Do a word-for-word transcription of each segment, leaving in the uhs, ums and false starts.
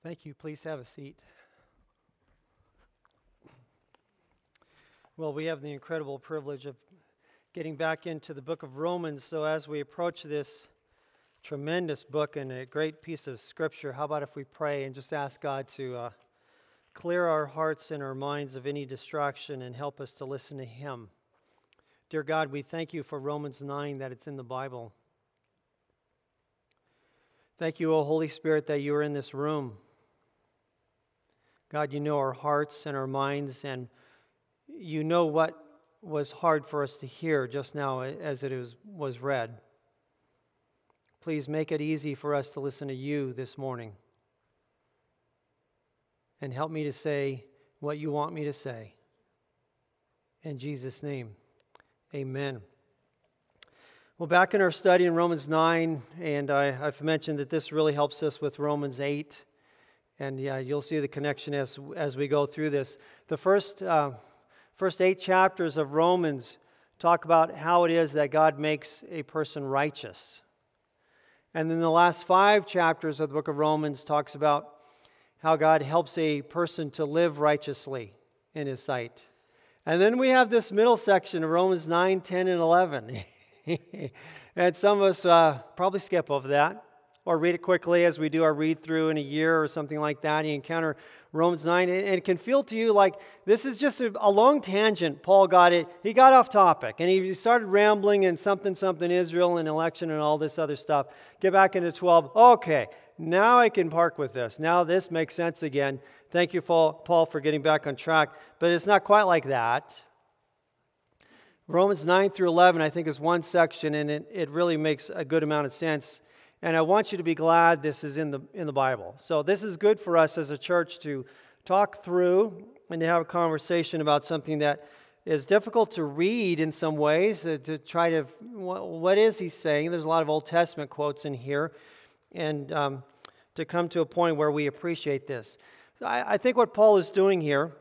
Thank you. Please have a seat. Well, we have the incredible privilege of getting back into the book of Romans. So as we approach this tremendous book and a great piece of scripture, how about if we pray and just ask God to uh, clear our hearts and our minds of any distraction and help us to listen to Him. Dear God, we thank you for Romans nine, that it's in the Bible. Thank you, O Holy Spirit, that you are in this room. God, you know our hearts and our minds, and you know what was hard for us to hear just now as it was, was read. Please make it easy for us to listen to you this morning. And help me to say what you want me to say. In Jesus' name, amen. Well, back in our study in Romans nine, and I, I've mentioned that this really helps us with Romans eight. And yeah, you'll see the connection as as we go through this. The first uh, first eight chapters of Romans talk about how it is that God makes a person righteous. And then the last five chapters of the book of Romans talks about how God helps a person to live righteously in His sight. And then we have this middle section of Romans nine, ten, and eleven. And some of us uh, probably skip over that or read it quickly as we do our read-through in a year or something like that. You encounter Romans nine, and it can feel to you like this is just a, a long tangent. Paul got it. He got off topic, and he started rambling and something, something, Israel and election and all this other stuff. Get back into twelve. Okay, now I can park with this. Now this makes sense again. Thank you, Paul, for getting back on track. But it's not quite like that. Romans nine through eleven, I think, is one section, and it, it really makes a good amount of sense. And I want you to be glad this is in the in the Bible. So this is good for us as a church to talk through and to have a conversation about something that is difficult to read in some ways, uh, to try to, what is he saying? There's a lot of Old Testament quotes in here, and um, to come to a point where we appreciate this. So I, I think what Paul is doing here,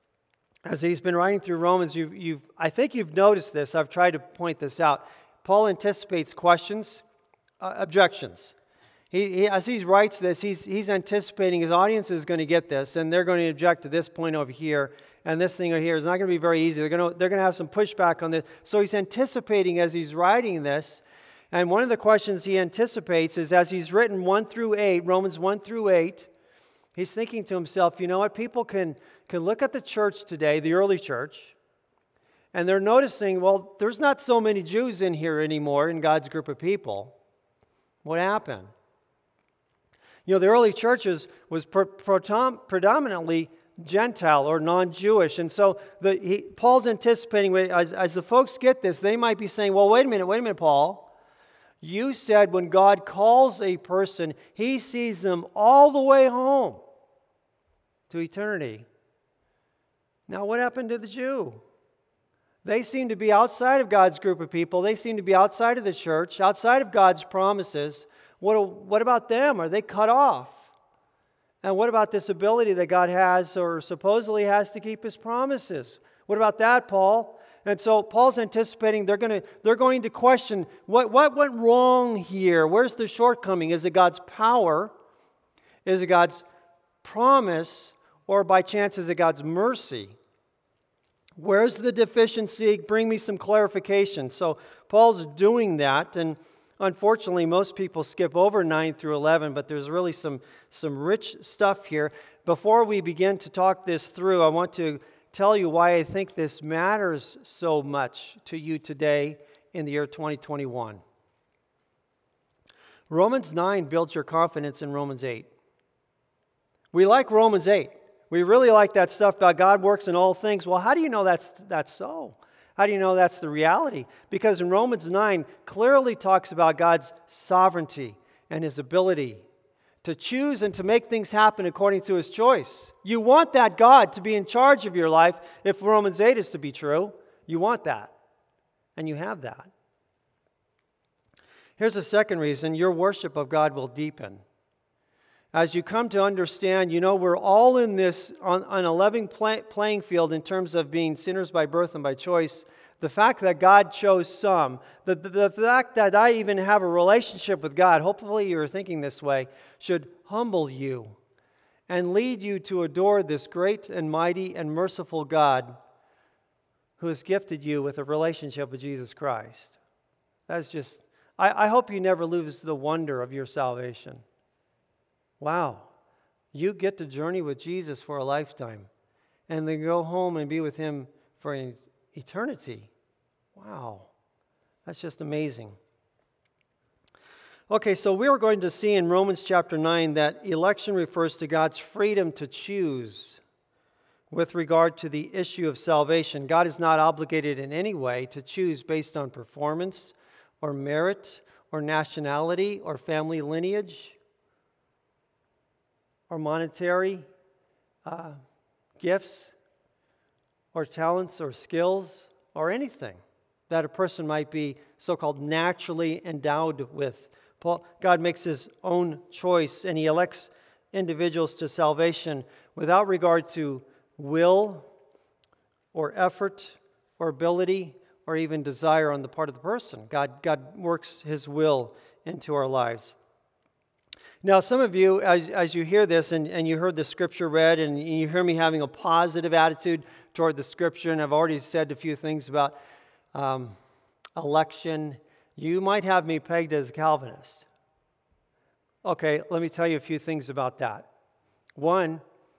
as he's been writing through Romans, you've, you've I think you've noticed this. I've tried to point this out. Paul anticipates questions. Uh, objections. He, he, as he writes this, he's, he's anticipating his audience is going to get this, and they're going to object to this point over here, and this thing over here is not going to be very easy. They're going to, they're going to have some pushback on this. So he's anticipating as he's writing this, and one of the questions he anticipates is as he's written one through eight, Romans one through eight, he's thinking to himself, you know what, people can, can look at the church today, the early church, and they're noticing, well, there's not so many Jews in here anymore in God's group of people. What happened? You know, the early churches was pre- predominantly Gentile or non-Jewish. And so the, he, Paul's anticipating, as, as the folks get this, they might be saying, well, wait a minute, wait a minute, Paul. You said when God calls a person, He sees them all the way home to eternity. Now, what happened to the Jew? They seem to be outside of God's group of people. They seem to be outside of the church, outside of God's promises. What, what about them? Are they cut off? And what about this ability that God has or supposedly has to keep His promises? What about that, Paul? And so Paul's anticipating they're going to they're going to question what, what went wrong here? Where's the shortcoming? Is it God's power? Is it God's promise? Or by chance is it God's mercy? Where's the deficiency? Bring me some clarification. So Paul's doing that, and unfortunately most people skip over nine through eleven, but there's really some, some rich stuff here. Before we begin to talk this through, I want to tell you why I think this matters so much to you today in the year twenty twenty-one. Romans nine builds your confidence in Romans eight. We like Romans eight. We really like that stuff about God works in all things. Well, how do you know that's that's so? How do you know that's the reality? Because in Romans nine clearly talks about God's sovereignty and His ability to choose and to make things happen according to His choice. You want that God to be in charge of your life if Romans eight is to be true. You want that. And you have that. Here's a second reason. Your worship of God will deepen. As you come to understand, you know, we're all in this on, on a level play, playing field in terms of being sinners by birth and by choice. The fact that God chose some, the, the, the fact that I even have a relationship with God, hopefully you're thinking this way, should humble you and lead you to adore this great and mighty and merciful God who has gifted you with a relationship with Jesus Christ. That's just, I, I hope you never lose the wonder of your salvation. Wow, you get to journey with Jesus for a lifetime and then go home and be with Him for an eternity. Wow, that's just amazing. Okay, so we're going to see in Romans chapter nine that election refers to God's freedom to choose with regard to the issue of salvation. God is not obligated in any way to choose based on performance or merit or nationality or family lineage or monetary uh, gifts or talents or skills or anything that a person might be so-called naturally endowed with. Paul, God makes His own choice, and He elects individuals to salvation without regard to will or effort or ability or even desire on the part of the person. God, God works His will into our lives. Now, some of you, as, as you hear this and, and you heard the Scripture read and you hear me having a positive attitude toward the Scripture, and I've already said a few things about um, election, you might have me pegged as a Calvinist. Okay, let me tell you a few things about that. One,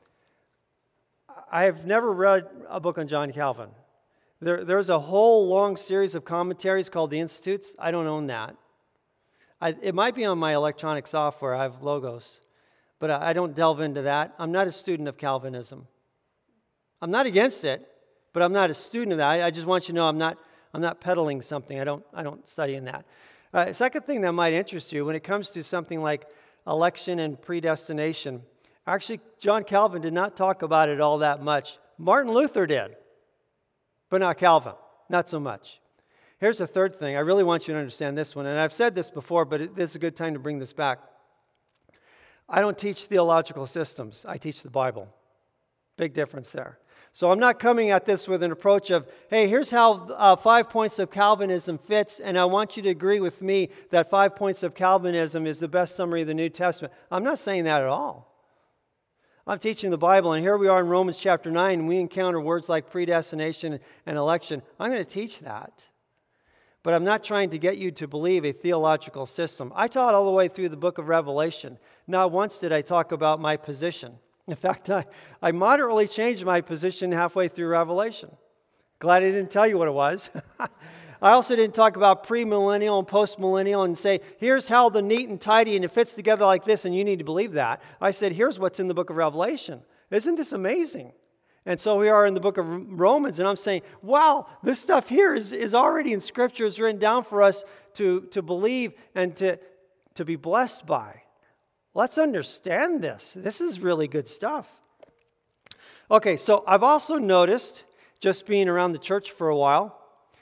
I have never read a book on John Calvin. There, there's a whole long series of commentaries called the Institutes. I don't own that. I, it might be on my electronic software. I have Logos. But I, I don't delve into that. I'm not a student of Calvinism. I'm not against it, but I'm not a student of that. I, I just want you to know I'm not I'm not peddling something. I don't I don't study in that. Uh, second thing that might interest you, when it comes to something like election and predestination, actually, John Calvin did not talk about it all that much. Martin Luther did, but not Calvin, not so much. Here's the third thing. I really want you to understand this one, and I've said this before, but it, this is a good time to bring this back. I don't teach theological systems. I teach the Bible. Big difference there. So I'm not coming at this with an approach of, hey, here's how uh, five points of Calvinism fits, and I want you to agree with me that five points of Calvinism is the best summary of the New Testament. I'm not saying that at all. I'm teaching the Bible, and here we are in Romans chapter nine, and we encounter words like predestination and election. I'm going to teach that. But I'm not trying to get you to believe a theological system. I taught all the way through the book of Revelation. Not once did I talk about my position. In fact, I, I moderately changed my position halfway through Revelation. Glad I didn't tell you what it was. I also didn't talk about premillennial and postmillennial and say, here's how the neat and tidy and it fits together like this and you need to believe that. I said, here's what's in the book of Revelation. Isn't this amazing? And so we are in the book of Romans, and I'm saying, wow, this stuff here is, is already in Scripture. It's written down for us to, to believe and to, to be blessed by. Let's understand this. This is really good stuff. Okay, so I've also noticed, just being around the church for a while,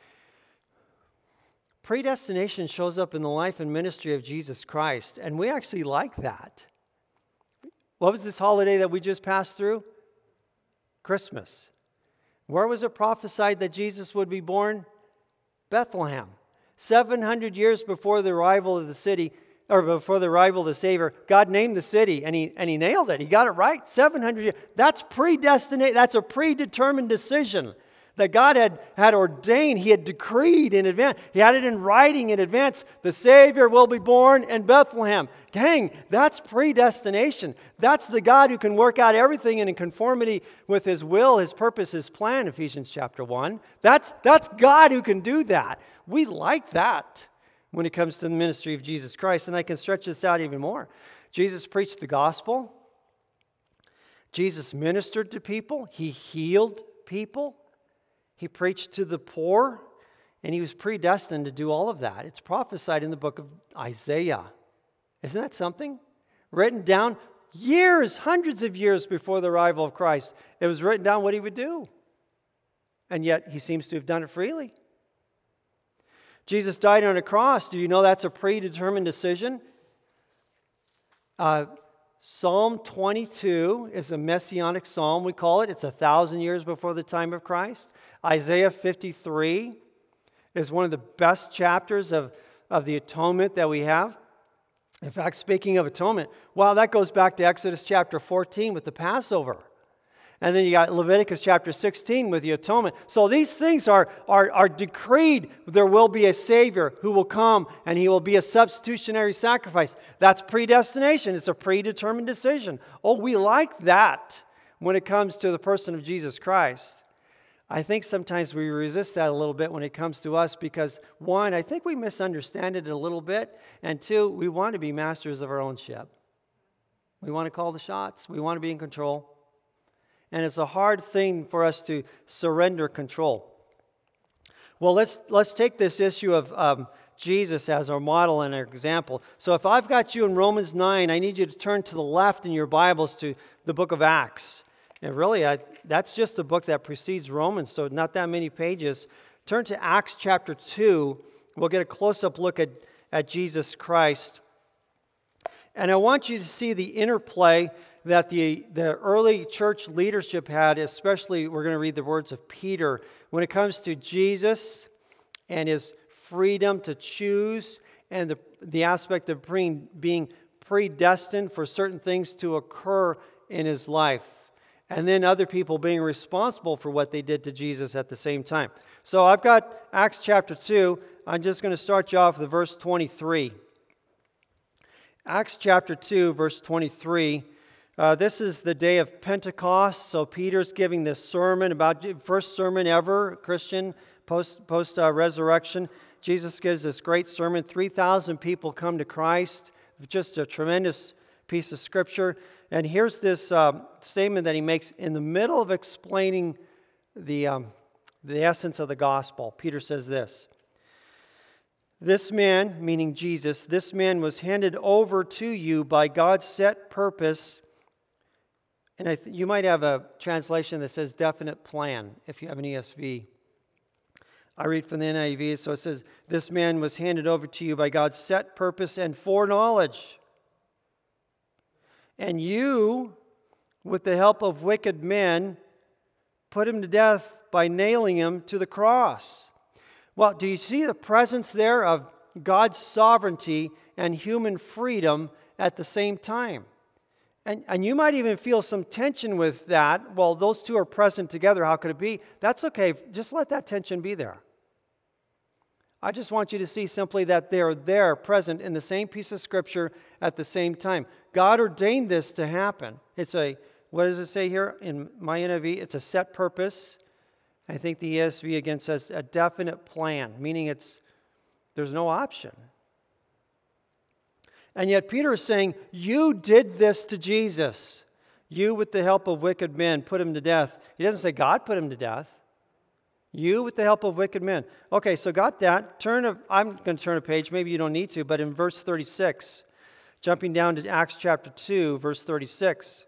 predestination shows up in the life and ministry of Jesus Christ, and we actually like that. What was this holiday that we just passed through? Christmas. Where was it prophesied that Jesus would be born? Bethlehem. seven hundred years before the arrival of the city, or before the arrival of the Savior, God named the city, and he and he nailed it. He got it right. seven hundred years. That's predestinate. That's a predetermined decision that God had, had ordained. He had decreed in advance. He had it in writing in advance. The Savior will be born in Bethlehem. Dang, that's predestination. That's the God who can work out everything in conformity with His will, His purpose, His plan, Ephesians chapter one. That's, that's God who can do that. We like that when it comes to the ministry of Jesus Christ. And I can stretch this out even more. Jesus preached the gospel. Jesus ministered to people. He healed people. He preached to the poor, and He was predestined to do all of that. It's prophesied in the book of Isaiah. Isn't that something? Written down years, hundreds of years before the arrival of Christ. It was written down what He would do. And yet, He seems to have done it freely. Jesus died on a cross. Do you know that's a predetermined decision? Uh, Psalm twenty-two is a messianic psalm, we call it. It's a thousand years before the time of Christ. Isaiah fifty-three is one of the best chapters of, of the atonement that we have. In fact, speaking of atonement, wow, that goes back to Exodus chapter fourteen with the Passover. And then you got Leviticus chapter sixteen with the atonement. So these things are, are, are decreed. There will be a Savior who will come and he will be a substitutionary sacrifice. That's predestination. It's a predetermined decision. Oh, we like that when it comes to the person of Jesus Christ. I think sometimes we resist that a little bit when it comes to us because, one, I think we misunderstand it a little bit. And two, we want to be masters of our own ship. We want to call the shots. We want to be in control. And it's a hard thing for us to surrender control. Well, let's let's take this issue of um, Jesus as our model and our example. So if I've got you in Romans nine, I need you to turn to the left in your Bibles to the book of Acts. And really, I, that's just the book that precedes Romans, so not that many pages. Turn to Acts chapter two. We'll get a close-up look at, at Jesus Christ. And I want you to see the interplay that the, the early church leadership had, especially we're going to read the words of Peter, when it comes to Jesus and his freedom to choose and the, the aspect of being, being predestined for certain things to occur in his life. And then other people being responsible for what they did to Jesus at the same time. So I've got Acts chapter two. I'm just going to start you off with verse twenty-three. Acts chapter two, verse twenty-three. Uh, this is the day of Pentecost, so Peter's giving this sermon about first sermon ever, Christian, post post uh, resurrection. Jesus gives this great sermon. three thousand people come to Christ. Just a tremendous piece of scripture. And here's this uh, statement that he makes in the middle of explaining the um, the essence of the gospel. Peter says this: "This man," meaning Jesus, "this man was handed over to you by God's set purpose." And I th- you might have a translation that says definite plan, if you have an E S V. I read from the N I V, so it says, "This man was handed over to you by God's set purpose and foreknowledge. And you, with the help of wicked men, put him to death by nailing him to the cross." Well, do you see the presence there of God's sovereignty and human freedom at the same time? And, and you might even feel some tension with that. Well, those two are present together. How could it be? That's okay. Just let that tension be there. I just want you to see simply that they're there, present in the same piece of Scripture at the same time. God ordained this to happen. It's a, what does it say here in my N I V? It's a set purpose. I think the E S V again says a definite plan, meaning it's there's no option. And yet Peter is saying, you did this to Jesus. You, with the help of wicked men, put him to death. He doesn't say God put him to death. You, with the help of wicked men. Okay, so got that. Turn. A, I'm going to turn a page. Maybe you don't need to, but in verse thirty-six, jumping down to Acts chapter two, verse thirty-six.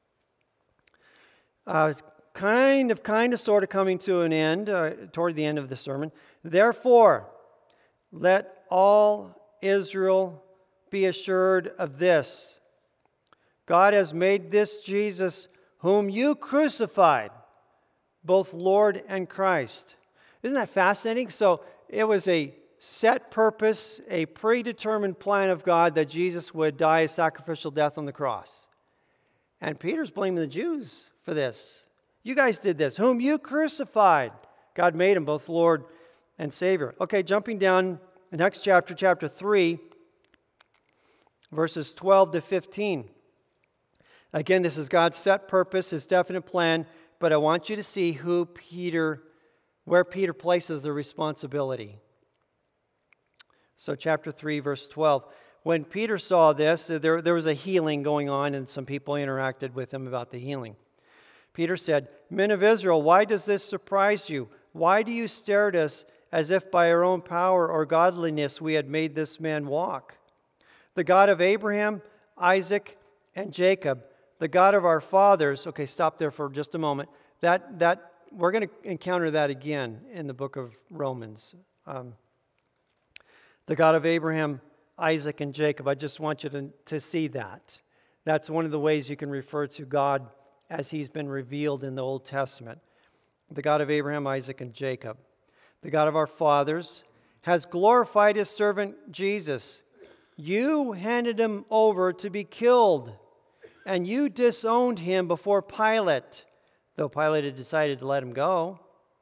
Uh, kind of, kind of, sort of coming to an end, uh, toward the end of the sermon. "Therefore, let all Israel be assured of this: God has made this Jesus, whom you crucified, both Lord and Christ." Isn't that fascinating? So it was a set purpose, a predetermined plan of God that Jesus would die a sacrificial death on the cross. And Peter's blaming the Jews for this. You guys did this. Whom you crucified. God made him both Lord and Savior. Okay, jumping down the next chapter, chapter three, verses twelve to fifteen. Again, this is God's set purpose, His definite plan, but I want you to see who Peter, where Peter places the responsibility. So chapter three, verse twelve. When Peter saw this, there, there was a healing going on, and some people interacted with him about the healing. Peter said, "Men of Israel, why does this surprise you? Why do you stare at us as if by our own power or godliness we had made this man walk? The God of Abraham, Isaac, and Jacob, the God of our fathers." Okay, stop there for just a moment. That that we're going to encounter that again in the book of Romans. Um, the God of Abraham, Isaac, and Jacob. I just want you to, to see that. That's one of the ways you can refer to God as He's been revealed in the Old Testament. The God of Abraham, Isaac, and Jacob. The God of our fathers has glorified His servant Jesus, You handed him over to be killed, and you disowned him before Pilate, though Pilate had decided to let him go.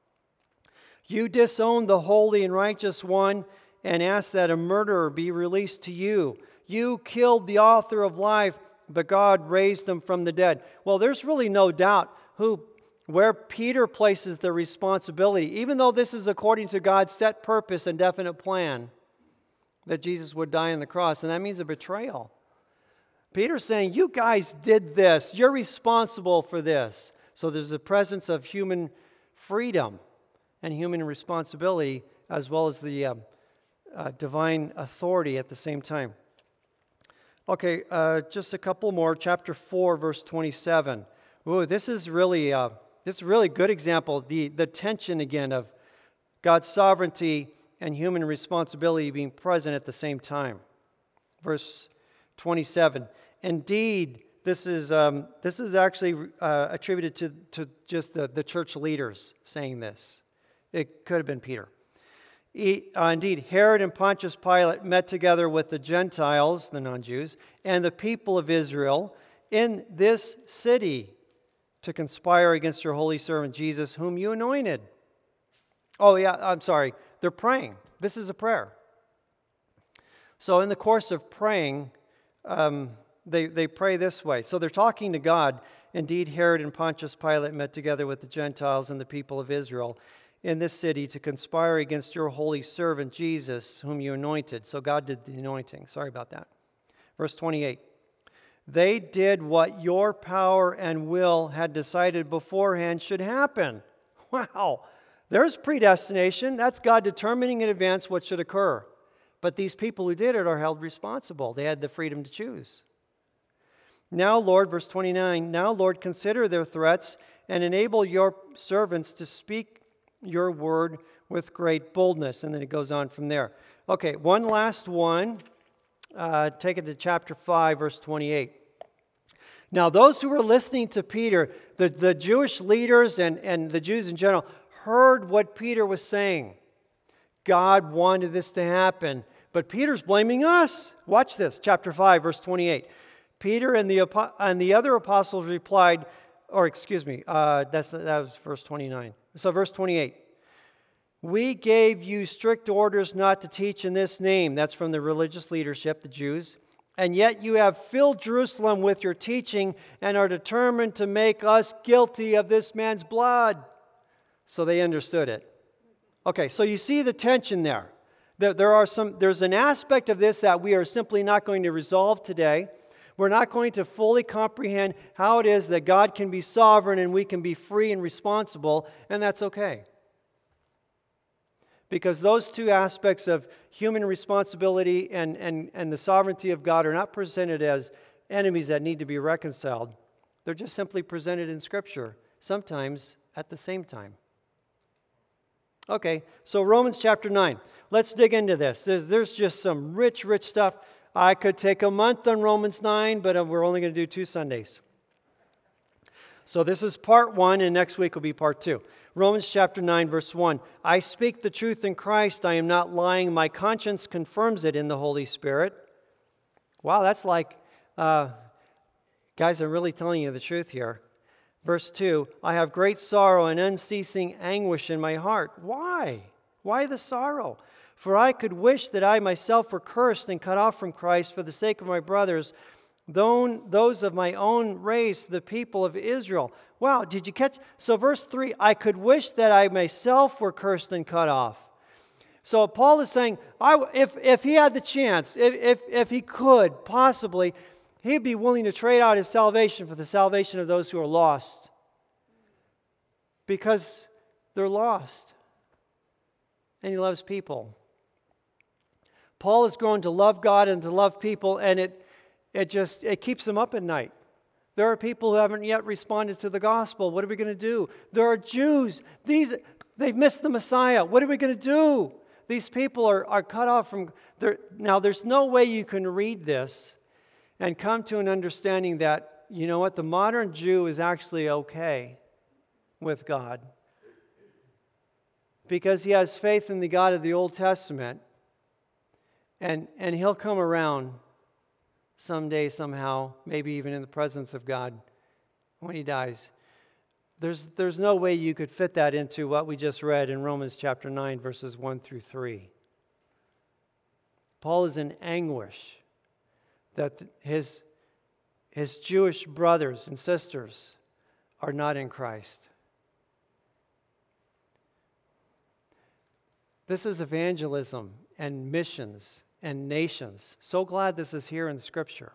You disowned the holy and righteous one and asked that a murderer be released to you. You killed the author of life, but God raised him from the dead. Well, there's really no doubt who, where Peter places the responsibility, even though this is according to God's set purpose and definite plan, that Jesus would die on the cross, and that means a betrayal. Peter's saying, you guys did this. You're responsible for this. So there's a presence of human freedom and human responsibility, as well as the uh, uh, divine authority at the same time. Okay, uh, just a couple more. Chapter four, verse twenty-seven. Ooh, this is really uh, this is a really good example. The the tension again of God's sovereignty and human responsibility being present at the same time. Verse twenty-seven. Indeed, this is um, this is actually uh, attributed to to just the, the church leaders saying this. It could have been Peter. He, uh, indeed, Herod and Pontius Pilate met together with the Gentiles, the non-Jews, and the people of Israel in this city to conspire against your holy servant Jesus, whom you anointed. Oh, yeah, I'm sorry. They're praying. This is a prayer. So in the course of praying, um, they, they pray this way. So they're talking to God. Indeed, Herod and Pontius Pilate met together with the Gentiles and the people of Israel in this city to conspire against your holy servant Jesus, whom you anointed. So God did the anointing. Sorry about that. Verse twenty-eight. They did what your power and will had decided beforehand should happen. Wow. There's predestination. That's God determining in advance what should occur. But these people who did it are held responsible. They had the freedom to choose. Now, Lord, verse twenty-nine, now, Lord, consider their threats and enable your servants to speak your word with great boldness. And then it goes on from there. Okay, one last one. Uh, take it to chapter five, verse twenty-eight. Now, those who were listening to Peter, the, the Jewish leaders and, and the Jews in general, heard what Peter was saying. God wanted this to happen, but Peter's blaming us. Watch this, chapter five, verse twenty-eight. Peter and the and the other apostles replied, or excuse me, uh, that's that was verse twenty-nine. So verse twenty-eight. We gave you strict orders not to teach in this name. That's from the religious leadership, the Jews. And yet you have filled Jerusalem with your teaching and are determined to make us guilty of this man's blood. So they understood it. Okay, so you see the tension there. There, there are some. There's an aspect of this that we are simply not going to resolve today. We're not going to fully comprehend how it is that God can be sovereign and we can be free and responsible, and that's okay. Because those two aspects of human responsibility and, and, and the sovereignty of God are not presented as enemies that need to be reconciled. They're just simply presented in Scripture, sometimes at the same time. Okay, so Romans chapter nine. Let's dig into this. There's, there's just some rich, rich stuff. I could take a month on Romans nine, but we're only going to do two Sundays. So this is part one, and next week will be part two. Romans chapter nine, verse one. I speak the truth in Christ. I am not lying. My conscience confirms it in the Holy Spirit. Wow, that's like, uh, guys, I'm really telling you the truth here. Verse two. I have great sorrow and unceasing anguish in my heart. Why? Why the sorrow? For I could wish that I myself were cursed and cut off from Christ for the sake of my brothers, those of my own race, the people of Israel. Wow, did you catch? So verse three, I could wish that I myself were cursed and cut off. So Paul is saying, I, if, if he had the chance, if, if, if he could possibly, he'd be willing to trade out his salvation for the salvation of those who are lost. Because they're lost. And he loves people. Paul has grown to love God and to love people, and it it just it keeps him up at night. There are people who haven't yet responded to the gospel. What are we going to do? There are Jews. These they've missed the Messiah. What are we going to do? These people are, are cut off from there. Now, there's no way you can read this and come to an understanding that, you know what, the modern Jew is actually okay with God because he has faith in the God of the Old Testament. And, and he'll come around someday, somehow, maybe even in the presence of God when he dies. There's, there's no way you could fit that into what we just read in Romans chapter nine, verses one through three. Paul is in anguish that his, his Jewish brothers and sisters are not in Christ. This is evangelism and missions and nations. So glad this is here in Scripture.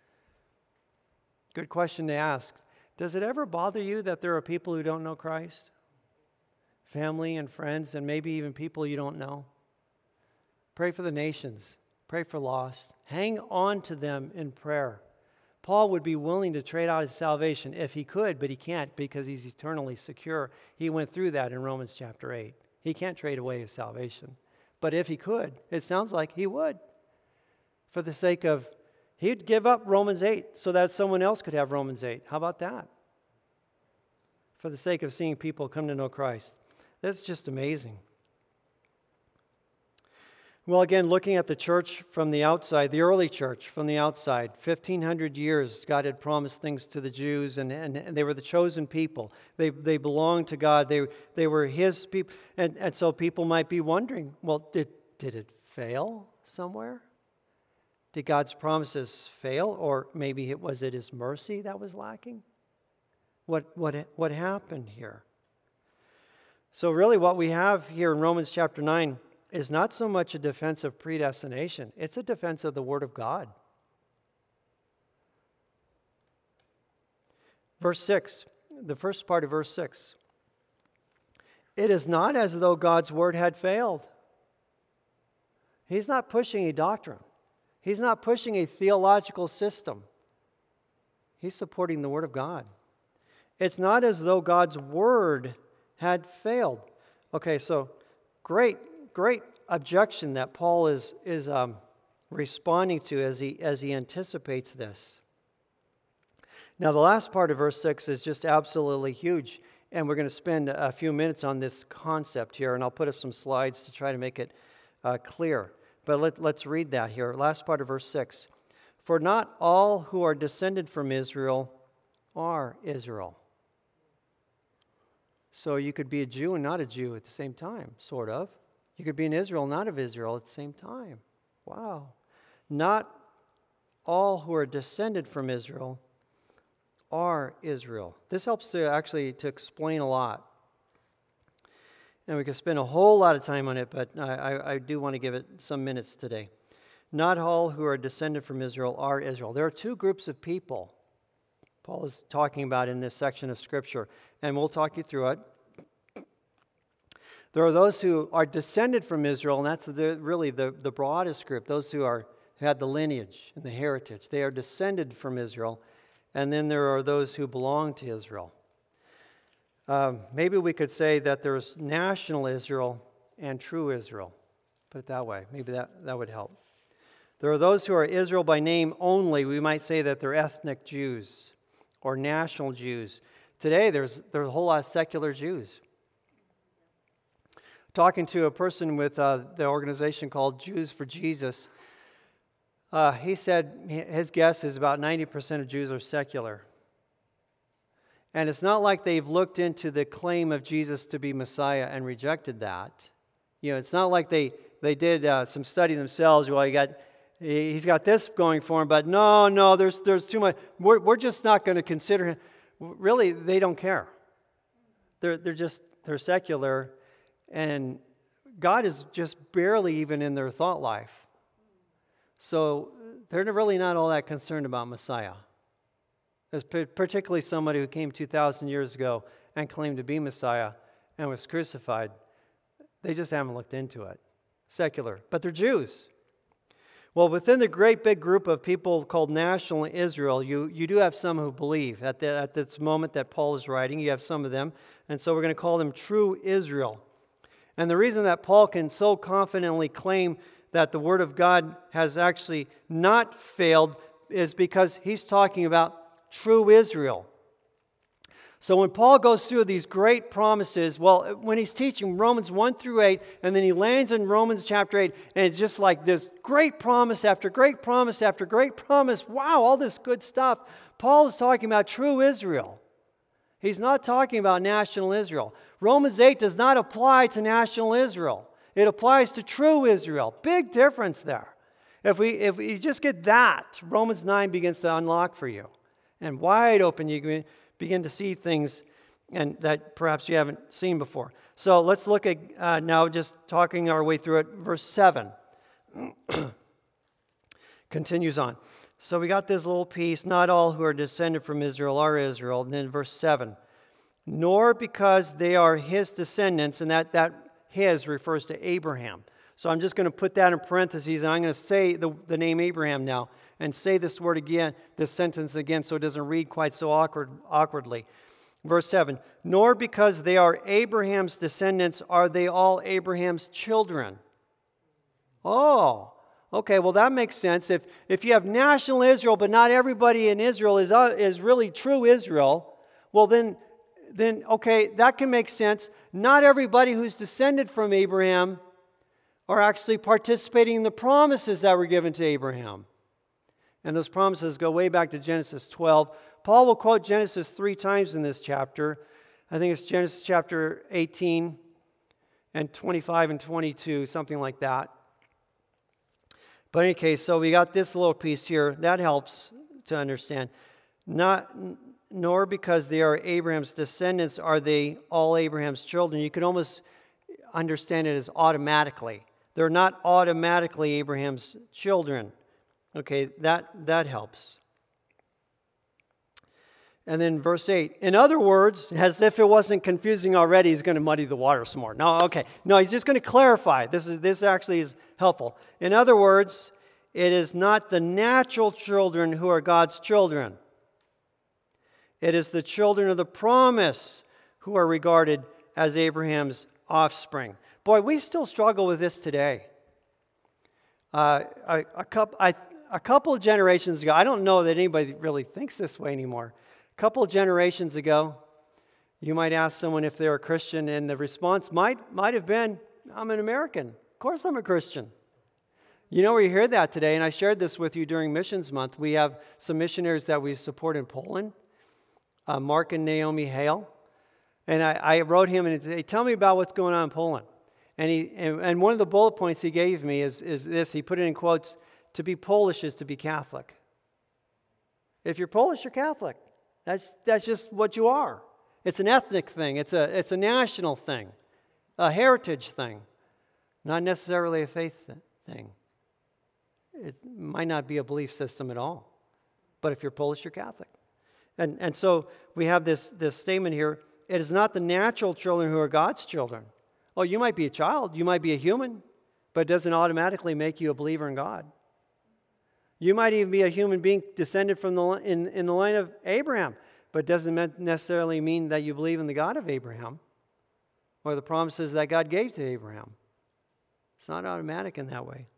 Good question to ask. Does it ever bother you that there are people who don't know Christ? Family and friends, and maybe even people you don't know. Pray for the nations. Pray for lost. Hang on to them in prayer. Paul would be willing to trade out his salvation if he could, but he can't because he's eternally secure. He went through that in Romans chapter eight. He can't trade away his salvation. But if he could, it sounds like he would. For the sake of, he'd give up Romans eight so that someone else could have Romans eight. How about that? For the sake of seeing people come to know Christ. That's just amazing. Well, again, looking at the church from the outside, the early church from the outside, fifteen hundred years, God had promised things to the Jews, and, and, and they were the chosen people. They they belonged to God. They they were His people. And, and so people might be wondering, well, did, did it fail somewhere? Did God's promises fail? Or maybe it was it His mercy that was lacking? What, what, what happened here? So really what we have here in Romans chapter nine is not so much a defense of predestination. It's a defense of the Word of God. Verse six, the first part of verse six. It is not as though God's Word had failed. He's not pushing a doctrine. He's not pushing a theological system. He's supporting the Word of God. It's not as though God's Word had failed. Okay, so great. Great objection that Paul is is um, responding to as he as he anticipates this. Now, the last part of verse six is just absolutely huge, and we're going to spend a few minutes on this concept here, and I'll put up some slides to try to make it uh, clear. But let, let's read that here. Last part of verse six. For not all who are descended from Israel are Israel. So you could be a Jew and not a Jew at the same time, sort of. You could be in Israel, not of Israel at the same time. Wow. Not all who are descended from Israel are Israel. This helps to actually to explain a lot. And we could spend a whole lot of time on it, but I, I, I do want to give it some minutes today. Not all who are descended from Israel are Israel. There are two groups of people Paul is talking about in this section of Scripture, and we'll talk you through it. There are those who are descended from Israel, and that's the, really the, the broadest group, those who are who had the lineage and the heritage. They are descended from Israel, and then there are those who belong to Israel. Um, maybe we could say that there's national Israel and true Israel. Put it that way. Maybe that, that would help. There are those who are Israel by name only. We might say that they're ethnic Jews or national Jews. Today, there's, there's a whole lot of secular Jews. Talking to a person with uh, the organization called Jews for Jesus, uh, he said his guess is about ninety percent of Jews are secular. And it's not like they've looked into the claim of Jesus to be Messiah and rejected that. You know, it's not like they, they did uh, some study themselves. Well, he got, he's got this going for him, but no, no, there's, there's too much. We're, we're just not going to consider him. Really, they don't care. They're, they're just, they're secular. And God is just barely even in their thought life. So they're really not all that concerned about Messiah. There's particularly somebody who came two thousand years ago and claimed to be Messiah and was crucified. They just haven't looked into it. Secular. But they're Jews. Well, within the great big group of people called national Israel, you, you do have some who believe. At, the, at this moment that Paul is writing, you have some of them. And so we're going to call them true Israel. And the reason that Paul can so confidently claim that the Word of God has actually not failed is because he's talking about true Israel. So when Paul goes through these great promises, well, when he's teaching Romans one through eight, and then he lands in Romans chapter eight, and it's just like this great promise after great promise after great promise. Wow, all this good stuff. Paul is talking about true Israel. He's not talking about national Israel. Romans eight does not apply to national Israel. It applies to true Israel. Big difference there. If we if we just get that, Romans nine begins to unlock for you. And wide open, you begin to see things and that perhaps you haven't seen before. So let's look at uh, now just talking our way through it. Verse seven continues on. So we got this little piece, not all who are descended from Israel are Israel. And then verse seven, nor because they are his descendants, and that, that his refers to Abraham. So I'm just going to put that in parentheses, and I'm going to say the, the name Abraham now, and say this word again, this sentence again, so it doesn't read quite so awkward, awkwardly. Verse seven, nor because they are Abraham's descendants are they all Abraham's children. Oh, okay, well that makes sense. If if you have national Israel, but not everybody in Israel is uh, is really true Israel, well then, then okay, that can make sense. Not everybody who's descended from Abraham are actually participating in the promises that were given to Abraham. And those promises go way back to Genesis twelve. Paul will quote Genesis three times in this chapter. I think it's Genesis chapter eighteen and twenty-five and twenty-two, something like that. But in any case, so we got this little piece here. That helps to understand. Not, nor because they are Abraham's descendants are they all Abraham's children. You could almost understand it as automatically. They're not automatically Abraham's children. Okay, that, that helps. And then verse eight. In other words, as if it wasn't confusing already, he's going to muddy the water some more. No, okay. No, he's just going to clarify. This is this actually is helpful. In other words, it is not the natural children who are God's children. It is the children of the promise who are regarded as Abraham's offspring. Boy, we still struggle with this today. Uh, a, a, couple, I, a couple of generations ago, I don't know that anybody really thinks this way anymore. A couple of generations ago, you might ask someone if they're a Christian, and the response might, might have been, I'm an American. Of course I'm a Christian. You know, we hear that today, and I shared this with you during Missions Month. We have some missionaries that we support in Poland, uh, Mark and Naomi Hale. And I, I wrote him and said, hey, tell me about what's going on in Poland. And he and, and one of the bullet points he gave me is, is this. He put it in quotes, to be Polish is to be Catholic. If you're Polish, you're Catholic. That's that's just what you are. It's an ethnic thing. It's a it's a national thing, a heritage thing, not necessarily a faith thing. It might not be a belief system at all. But if you're Polish, you're Catholic. And and so we have this this statement here. It is not the natural children who are God's children. Oh, you might be a child, you might be a human, but it doesn't automatically make you a believer in God. You might even be a human being descended from the in, in the line of Abraham, but it doesn't necessarily mean that you believe in the God of Abraham or the promises that God gave to Abraham. It's not automatic in that way.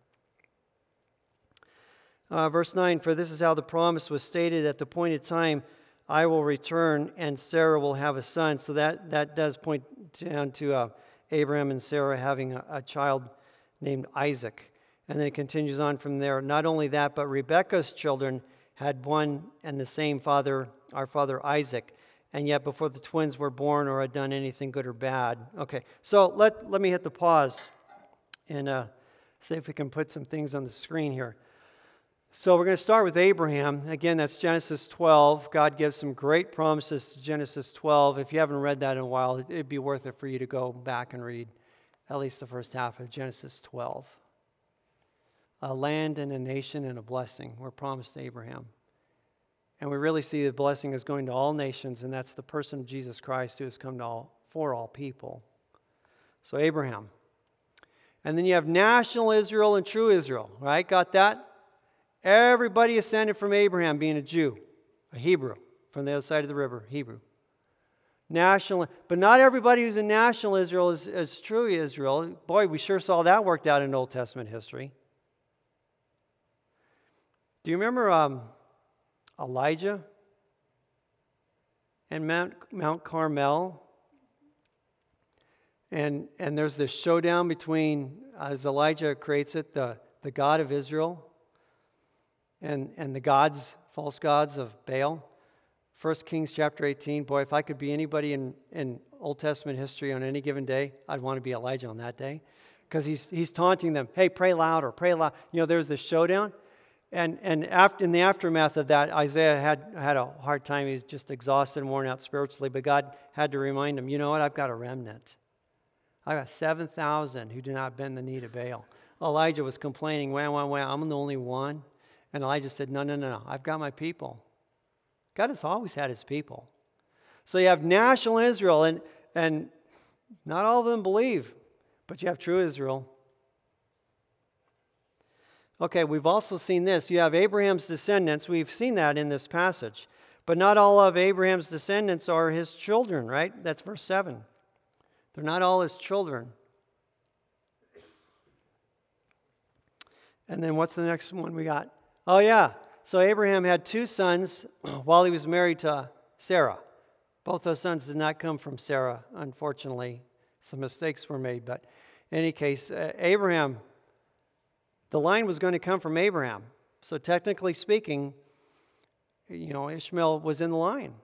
Uh, verse nine, for this is how the promise was stated at the appointed time, I will return and Sarah will have a son. So that, that does point down to uh, Abraham and Sarah having a, a child named Isaac. And then it continues on from there. Not only that, but Rebekah's children had one and the same father, our father Isaac. And yet before the twins were born or had done anything good or bad. Okay, so let, let me hit the pause and uh, see if we can put some things on the screen here. So we're going to start with Abraham. Again, that's Genesis twelve. God gives some great promises to Genesis twelve. If you haven't read that in a while, it'd be worth it for you to go back and read at least the first half of Genesis twelve. A land and a nation and a blessing were promised to Abraham. And we really see the blessing is going to all nations, and that's the person of Jesus Christ who has come to all, for all people. So Abraham. And then you have national Israel and true Israel, right? Got that? Everybody ascended from Abraham being a Jew, a Hebrew, from the other side of the river, Hebrew. National, but not everybody who's in national Israel is, is true Israel. Boy, we sure saw that worked out in Old Testament history. Do you remember um, Elijah? and Mount, Mount Carmel. And, and there's this showdown between, as Elijah creates it, the, the God of Israel and, and the gods, false gods of Baal. First Kings chapter eighteen. Boy, if I could be anybody in, in Old Testament history on any given day, I'd want to be Elijah on that day. Because he's, he's taunting them. Hey, pray louder, pray loud. You know, there's this showdown. And, and after, in the aftermath of that, Isaiah had, had a hard time. He was just exhausted and worn out spiritually. But God had to remind him, you know what, I've got a remnant. I got seven thousand who do not bend the knee to Baal. Elijah was complaining, wow, wow, wow, I'm the only one. And Elijah said, no, no, no, no, I've got my people. God has always had his people. So you have national Israel, and, and not all of them believe, but you have true Israel. Okay, we've also seen this. You have Abraham's descendants. We've seen that in this passage. But not all of Abraham's descendants are his children, right? That's verse seven. They're not all his children. And then what's the next one we got? Oh, yeah. So Abraham had two sons while he was married to Sarah. Both those sons did not come from Sarah, unfortunately. Some mistakes were made. But in any case, uh, Abraham, the line was going to come from Abraham. So technically speaking, you know, Ishmael was in the line.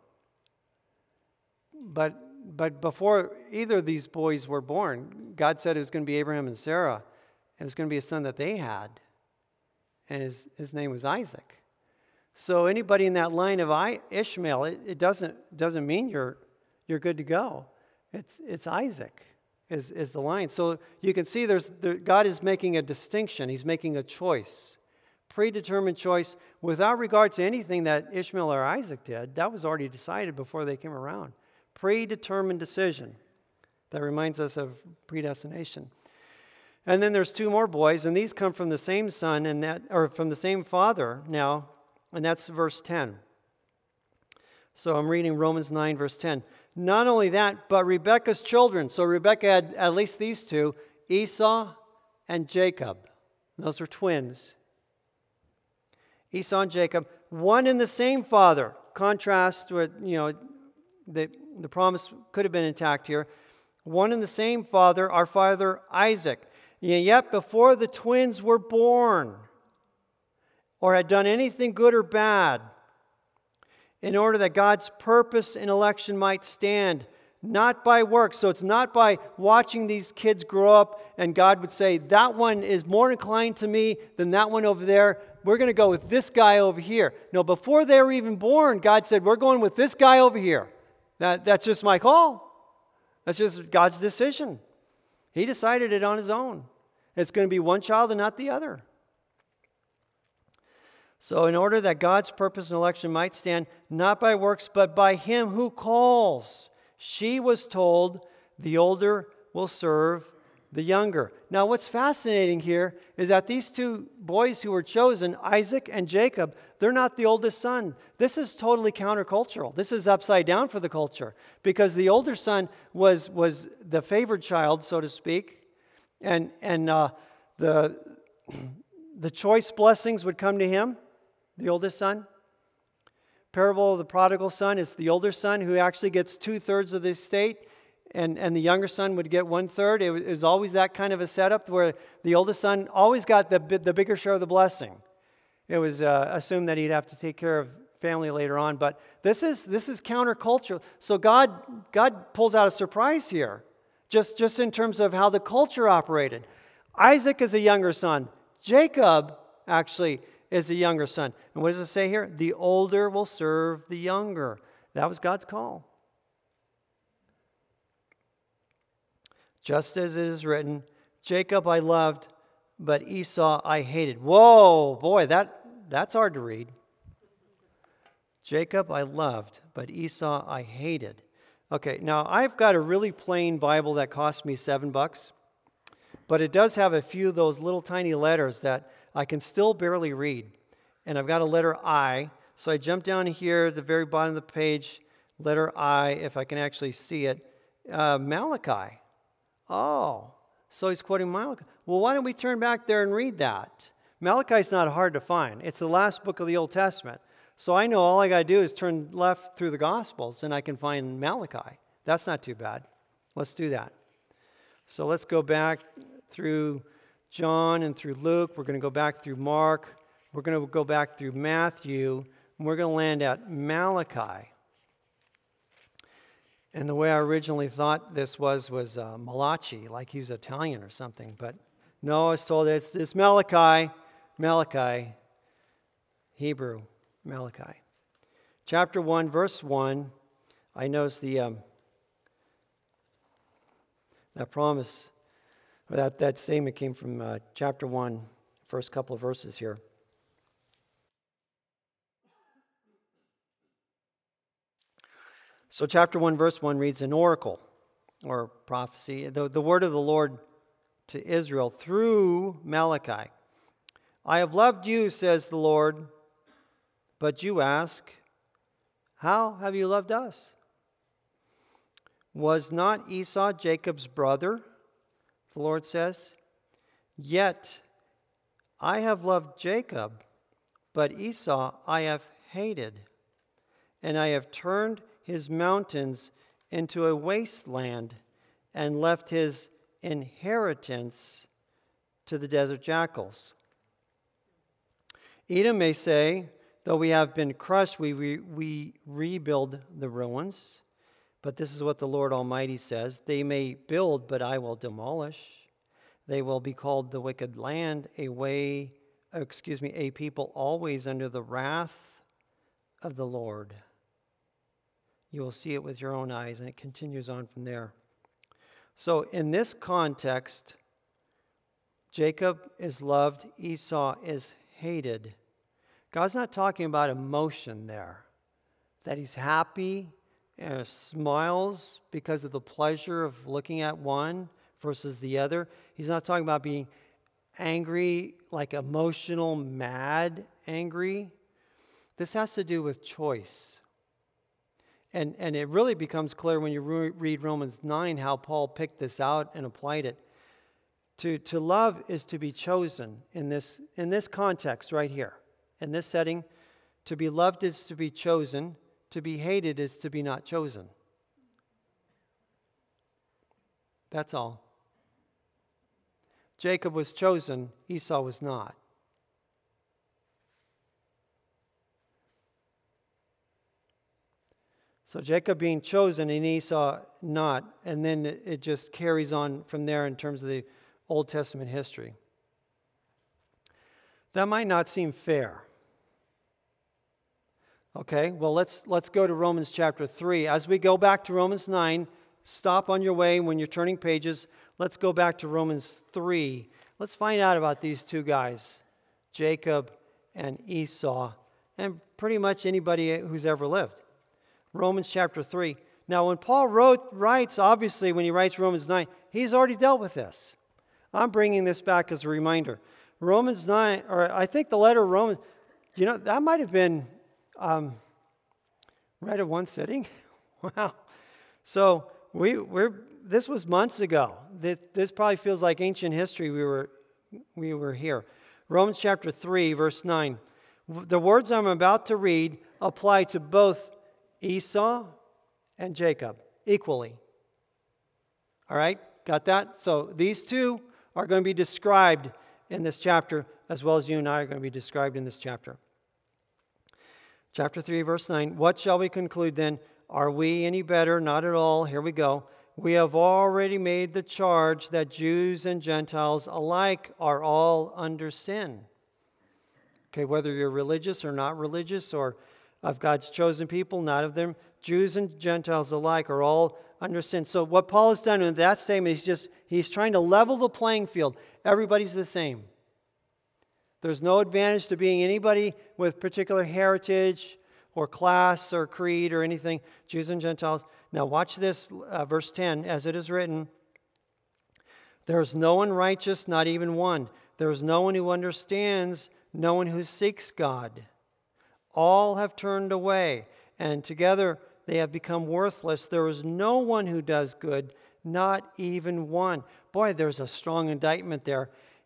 But But before either of these boys were born, God said it was going to be Abraham and Sarah. It was going to be a son that they had. And his, his name was Isaac. So anybody in that line of I, Ishmael, it, it doesn't doesn't mean you're you're good to go. It's it's Isaac is, is the line. So you can see there's there, God is making a distinction. He's making a choice. Predetermined choice without regard to anything that Ishmael or Isaac did. That was already decided before they came around. Predetermined decision. That reminds us of predestination. And then there's two more boys, and these come from the same son and that, or from the same father now, and that's verse ten. So I'm reading Romans nine, verse ten. Not only that, but Rebekah's children. So Rebekah had at least these two, Esau and Jacob. Those are twins. Esau and Jacob, one and the same father. Contrast with, you know, the, the promise could have been intact here. One and the same father, our father Isaac. Yet before the twins were born or had done anything good or bad, in order that God's purpose in election might stand, not by works. So it's not by watching these kids grow up and God would say, that one is more inclined to me than that one over there. We're going to go with this guy over here. No, before they were even born, God said, we're going with this guy over here. That, that's just my call. That's just God's decision. He decided it on his own. It's going to be one child and not the other. So in order that God's purpose in election might stand, not by works, but by him who calls, she was told, the older will serve the younger. Now what's fascinating here is that these two boys who were chosen, Isaac and Jacob, they're not the oldest son. This is totally countercultural. This is upside down for the culture. Because the older son was, was the favored child, so to speak. And, and uh, the, the choice blessings would come to him, the oldest son. Parable of the prodigal son is the older son who actually gets two-thirds of the estate. And, and the younger son would get one-third. It was, it was always that kind of a setup where the oldest son always got the, the bigger share of the blessing. It was uh, assumed that he'd have to take care of family later on. But this is this is countercultural. So God God pulls out a surprise here, just, just in terms of how the culture operated. Isaac is a younger son. Jacob actually is a younger son. And what does it say here? The older will serve the younger. That was God's call. Just as it is written, Jacob I loved, but Esau I hated. Whoa, boy, that, that's hard to read. Jacob I loved, but Esau I hated. Okay, now I've got a really plain Bible that cost me seven bucks, but it does have a few of those little tiny letters that I can still barely read. And I've got a letter I, so I jump down here at the very bottom of the page, letter I, if I can actually see it, uh, Malachi. Oh, so he's quoting Malachi. Well, why don't we turn back there and read that? Malachi's not hard to find. It's the last book of the Old Testament. So I know all I got to do is turn left through the Gospels and I can find Malachi. That's not too bad. Let's do that. So let's go back through John and through Luke. We're going to go back through Mark. We're going to go back through Matthew. And we're going to land at Malachi. And the way I originally thought this was, was uh, Malachi, like he was Italian or something. But no, I was told it's, it's Malachi, Malachi, Hebrew, Malachi. Chapter one, verse one, I noticed the, um, that promise, or that, that statement came from uh, chapter one, first couple of verses here. So chapter one, verse one reads, an oracle or prophecy, the, the word of the Lord to Israel through Malachi. I have loved you, says the Lord, but you ask, how have you loved us? Was not Esau Jacob's brother? The Lord says. Yet I have loved Jacob, but Esau I have hated, and I have turned his mountains into a wasteland and left his inheritance to the desert jackals. Edom may say, though we have been crushed, we, re- we rebuild the ruins. But this is what the Lord Almighty says, they may build, but I will demolish. They will be called the wicked land, a way, excuse me, a people always under the wrath of the Lord. You will see it with your own eyes, and it continues on from there. So in this context, Jacob is loved, Esau is hated. God's not talking about emotion there, that he's happy and smiles because of the pleasure of looking at one versus the other. He's not talking about being angry, like emotional, mad, angry. This has to do with choice. And, and it really becomes clear when you re- read Romans nine how Paul picked this out and applied it. To, to love is to be chosen in this, in this context right here. In this setting, to be loved is to be chosen. To be hated is to be not chosen. That's all. Jacob was chosen, Esau was not. So Jacob being chosen and Esau not, and then it just carries on from there in terms of the Old Testament history. That might not seem fair. Okay, well let's let's go to Romans chapter three. As we go back to Romans nine, stop on your way when you're turning pages. Let's go back to Romans three. Let's find out about these two guys, Jacob and Esau, and pretty much anybody who's ever lived. Romans chapter three. Now, when Paul wrote, writes, obviously, when he writes Romans nine, he's already dealt with this. I'm bringing this back as a reminder. Romans nine, or I think the letter of Romans, you know, that might have been um, read at one sitting. Wow. So we, we're this was months ago. This, this probably feels like ancient history. We were we were here. Romans chapter three, verse nine. The words I'm about to read apply to both Esau and Jacob equally. All right, got that? So these two are going to be described in this chapter, as well as you and I are going to be described in this chapter. Chapter three, verse nine. What shall we conclude then? Are we any better? Not at all. Here we go. We have already made the charge that Jews and Gentiles alike are all under sin. Okay, whether you're religious or not religious, or of God's chosen people, not of them, Jews and Gentiles alike are all under sin. So what Paul has done in that statement, he's just, he's trying to level the playing field. Everybody's the same. There's no advantage to being anybody with particular heritage or class or creed or anything, Jews and Gentiles. Now watch this, uh, verse ten, as it is written, there is no one righteous, not even one. There is no one who understands, no one who seeks God. All have turned away, and together they have become worthless. There is no one who does good, not even one. Boy, there's a strong indictment there.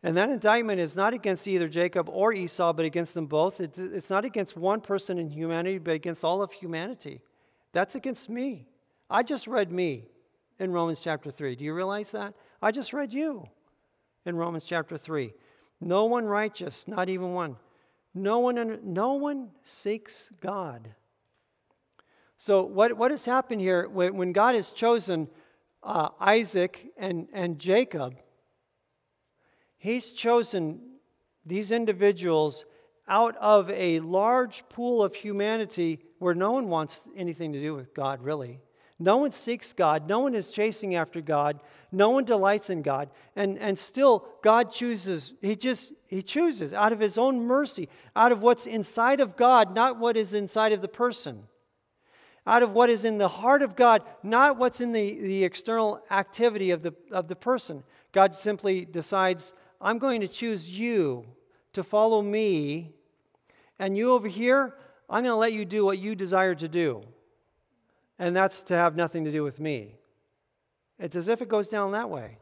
And that indictment is not against either Jacob or Esau, but against them both. It's, it's not against one person in humanity, but against all of humanity. That's against me. I just read me in Romans chapter three. Do you realize that? I just read you in Romans chapter three. No one righteous, not even one. No one, no one seeks God. So what, what has happened here, when God has chosen uh, Isaac and, and Jacob, He's chosen these individuals out of a large pool of humanity where no one wants anything to do with God, really. No one seeks God. No one is chasing after God. No one delights in God. And, and still, God chooses. He just, He chooses out of His own mercy, out of what's inside of God, not what is inside of the person. Out of what is in the heart of God, not what's in the, the external activity of the, of the person. God simply decides, I'm going to choose you to follow me, and you over here, I'm going to let you do what you desire to do. And that's to have nothing to do with me. It's as if it goes down that way.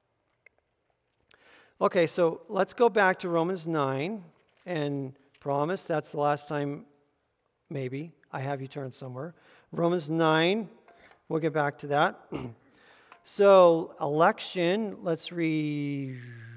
Okay, so let's go back to Romans nine, and promise that's the last time, maybe, I have you turn somewhere. Romans nine, we'll get back to that. So, election, let's read...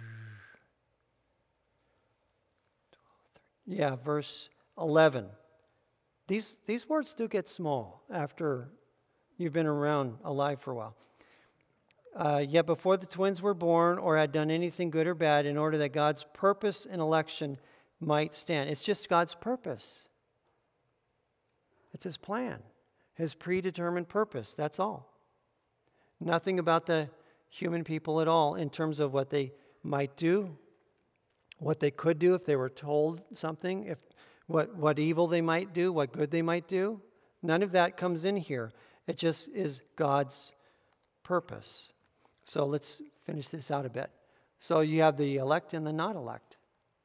Yeah, verse eleven. These, these words do get small after you've been around alive for a while. Uh, Yet before the twins were born or had done anything good or bad, in order that God's purpose in election might stand. It's just God's purpose. It's His plan, His predetermined purpose. That's all. Nothing about the human people at all in terms of what they might do, what they could do if they were told something, if what, what evil they might do, what good they might do. None of that comes in here. It just is God's purpose. So let's finish this out a bit. So you have the elect and the not elect.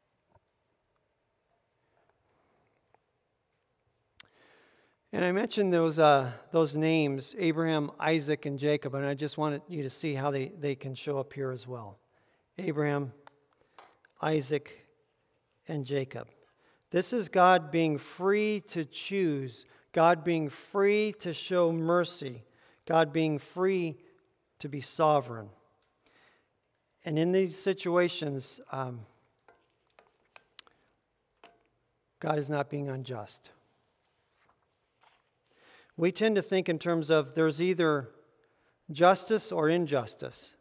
And I mentioned those uh, those names, Abraham, Isaac, and Jacob, and I just wanted you to see how they, they can show up here as well. Abraham, Isaac, and Jacob. This is God being free to choose, God being free to show mercy, God being free to be sovereign. And in these situations, um, God is not being unjust. We tend to think in terms of there's either justice or injustice.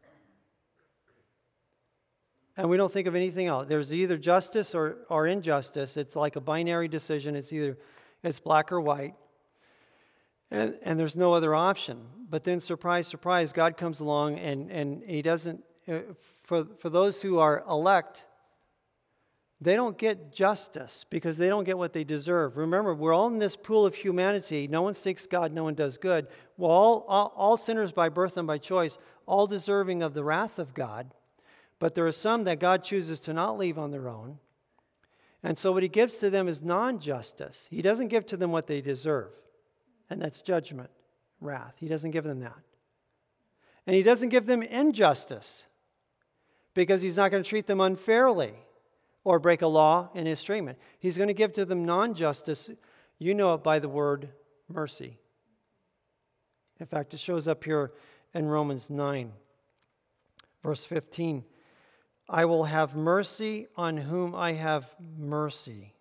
And we don't think of anything else. There's either justice or, or injustice. It's like a binary decision. It's either it's black or white. And, and there's no other option. But then, surprise, surprise, God comes along and, and He doesn't, uh, for, for those who are elect, they don't get justice because they don't get what they deserve. Remember, we're all in this pool of humanity. No one seeks God, no one does good. We're all, all, all sinners by birth and by choice, all deserving of the wrath of God. But there are some that God chooses to not leave on their own. And so what He gives to them is non-justice. He doesn't give to them what they deserve. And that's judgment, wrath. He doesn't give them that. And He doesn't give them injustice because He's not going to treat them unfairly or break a law in His treatment. He's going to give to them non-justice. You know it by the word mercy. In fact, it shows up here in Romans nine, verse fifteen. I will have mercy on whom I have mercy.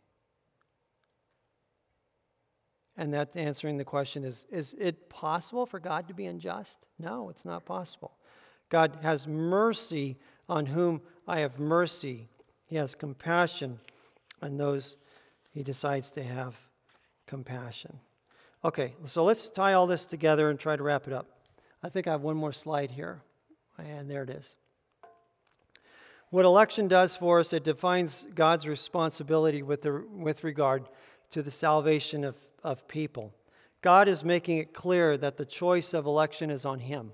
And that's answering the question, is, is it possible for God to be unjust? No, it's not possible. God has mercy on whom I have mercy. He has compassion on those He decides to have compassion. Okay, so let's tie all this together and try to wrap it up. I think I have one more slide here. And there it is. What election does for us, it defines God's responsibility with, the, with regard to the salvation of, of people. God is making it clear that the choice of election is on Him.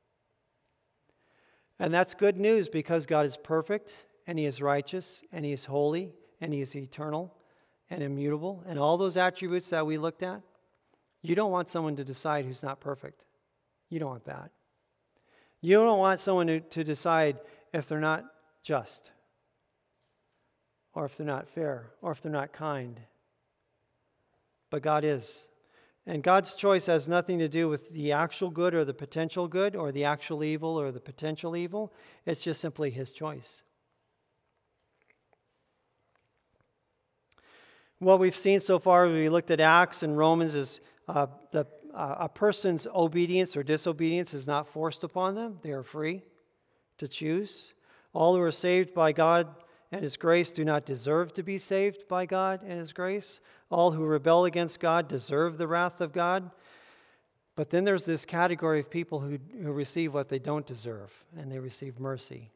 And that's good news because God is perfect, and He is righteous, and He is holy, and He is eternal, and immutable, and all those attributes that we looked at. You don't want someone to decide who's not perfect. You don't want that. You don't want someone to, to decide if they're not just. or if they're not fair, or if they're not kind. But God is. And God's choice has nothing to do with the actual good or the potential good or the actual evil or the potential evil. It's just simply His choice. What we've seen so far, we looked at Acts and Romans, is uh, the, uh, a person's obedience or disobedience is not forced upon them. They are free to choose. All who are saved by God and His grace do not deserve to be saved by God and His grace. All who rebel against God deserve the wrath of God. But then there's this category of people who, who receive what they don't deserve, and they receive mercy.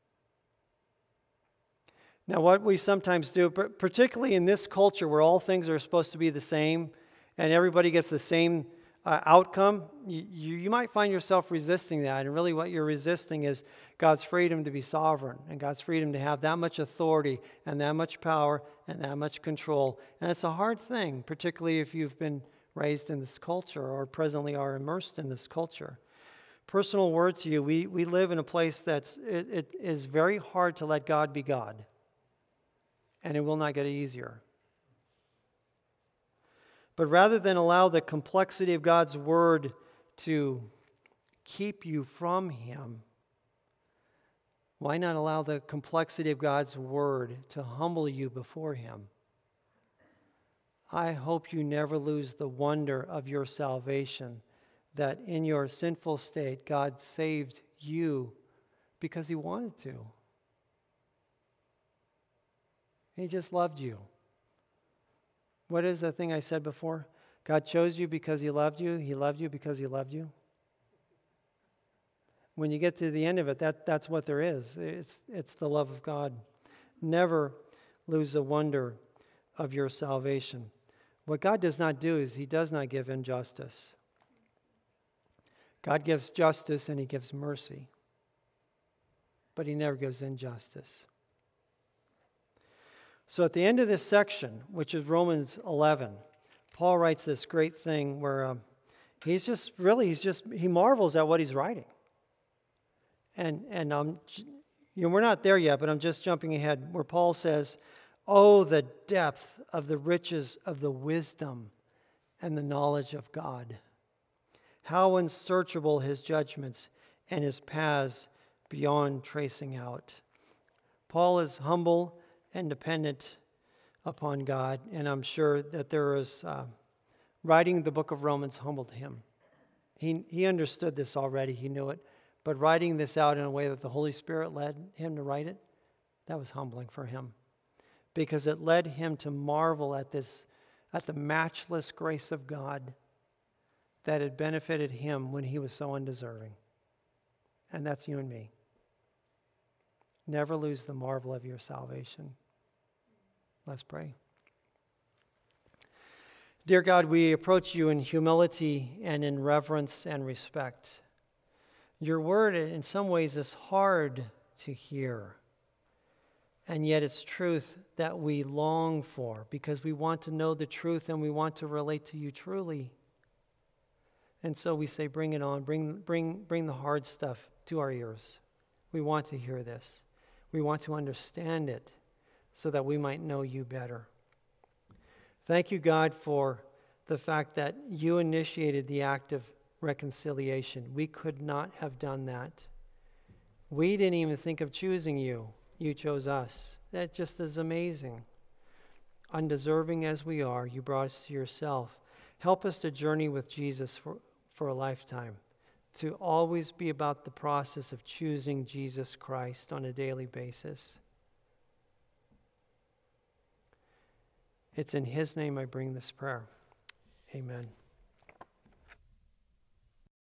Now, what we sometimes do, particularly in this culture where all things are supposed to be the same and everybody gets the same uh, outcome, you, you might find yourself resisting that. And really what you're resisting is God's freedom to be sovereign and God's freedom to have that much authority and that much power and that much control. And it's a hard thing, particularly if you've been raised in this culture or presently are immersed in this culture. Personal word to you, we, we live in a place that's, it, it is very hard to let God be God. And it will not get easier. But rather than allow the complexity of God's Word to keep you from Him, why not allow the complexity of God's Word to humble you before Him? I hope you never lose the wonder of your salvation, that in your sinful state, God saved you because He wanted to. He just loved you. What is the thing I said before? God chose you because He loved you. He loved you because He loved you. When you get to the end of it, that, that's what there is. It's, it's the love of God. Never lose the wonder of your salvation. What God does not do is He does not give injustice. God gives justice and He gives mercy. But He never gives injustice. So at the end of this section, which is Romans eleven, Paul writes this great thing where um, he's just really, he's just, he marvels at what he's writing. And, and um, you know, we're not there yet, but I'm just jumping ahead where Paul says, "Oh, the depth of the riches of the wisdom and the knowledge of God. How unsearchable His judgments and His paths beyond tracing out." Paul is humble and dependent upon God, and I'm sure that there is, uh, writing the book of Romans humbled him. He, he understood this already, he knew it, but writing this out in a way that the Holy Spirit led him to write it, that was humbling for him, because it led him to marvel at this, at the matchless grace of God that had benefited him when he was so undeserving. And that's you and me. Never lose the marvel of your salvation. Let's pray. Dear God, we approach you in humility and in reverence and respect. Your word in some ways is hard to hear, and yet it's truth that we long for because we want to know the truth and we want to relate to you truly. And so we say, bring it on, bring, bring, bring the hard stuff to our ears. We want to hear this. We want to understand it so that we might know you better. Thank you, God, for the fact that you initiated the act of reconciliation. We could not have done that. We didn't even think of choosing you. You chose us. That just is amazing. Undeserving as we are, you brought us to yourself. Help us to journey with Jesus for, for a lifetime, to always be about the process of choosing Jesus Christ on a daily basis. It's in His name I bring this prayer. Amen.